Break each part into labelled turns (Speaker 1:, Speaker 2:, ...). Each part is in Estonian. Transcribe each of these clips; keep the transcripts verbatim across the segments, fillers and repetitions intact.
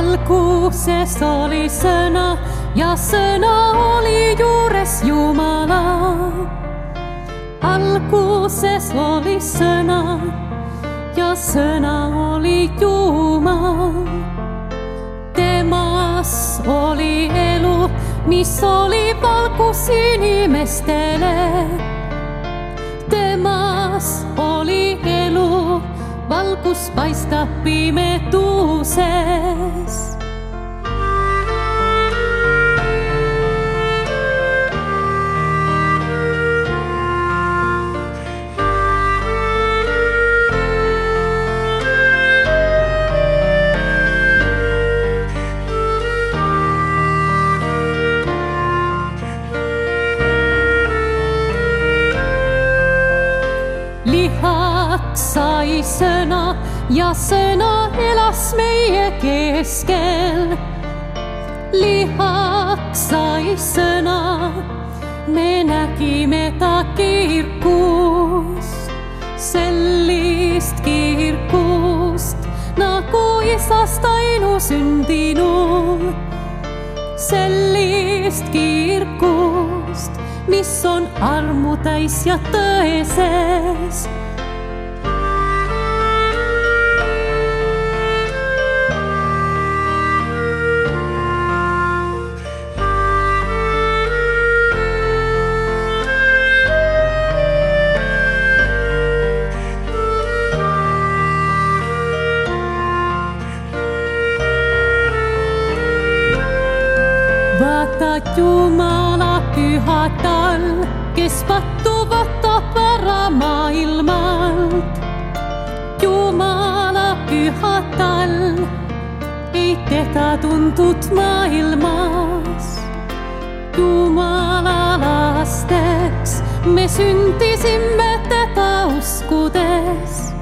Speaker 1: Alkuses oli sõna ja sõna oli juures Jumala. Alkuses oli sõna ja sõna oli Jumal. Temas oli elu, mis oli valgus inimestele. Temas oli elu, valgus paistab pimeduses. Lihaks sai sõna ja sõna elas meie keskel. Lihaks sai sõna, me nägime ta kirkust. Sellist kirkust, nagu isast ainusündinu. Sellist kirkust, mis on armu täis ja tõeses. Vaata Jumala pyhät all, kes pattuvat vara maailmalt. Jumala pyhät all, ei teda tuntud maailmas. Jumala lasteks me sündisimme teda uskudes.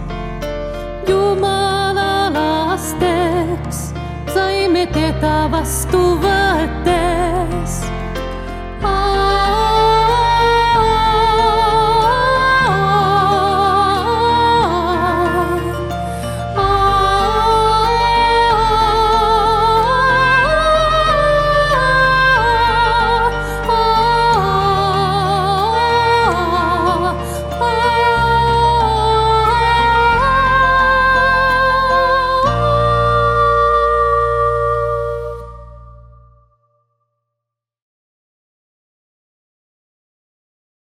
Speaker 1: Jumala lasteks saime teda vastu võttes.